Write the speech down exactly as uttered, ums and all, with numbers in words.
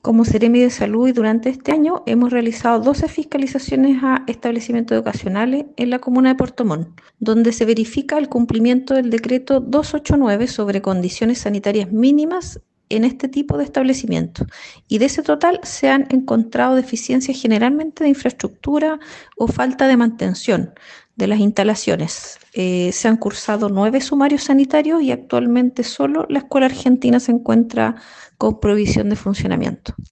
Como Seremi de Salud y durante este año hemos realizado doce fiscalizaciones a establecimientos educacionales en la comuna de Puerto Montt, donde se verifica el cumplimiento del decreto doscientos ochenta y nueve sobre condiciones sanitarias mínimas en este tipo de establecimientos. Y de ese total se han encontrado deficiencias generalmente de infraestructura o falta de mantención de las instalaciones. Eh, se han cursado nueve sumarios sanitarios y actualmente solo la Escuela Argentina se encuentra con provisión de funcionamiento.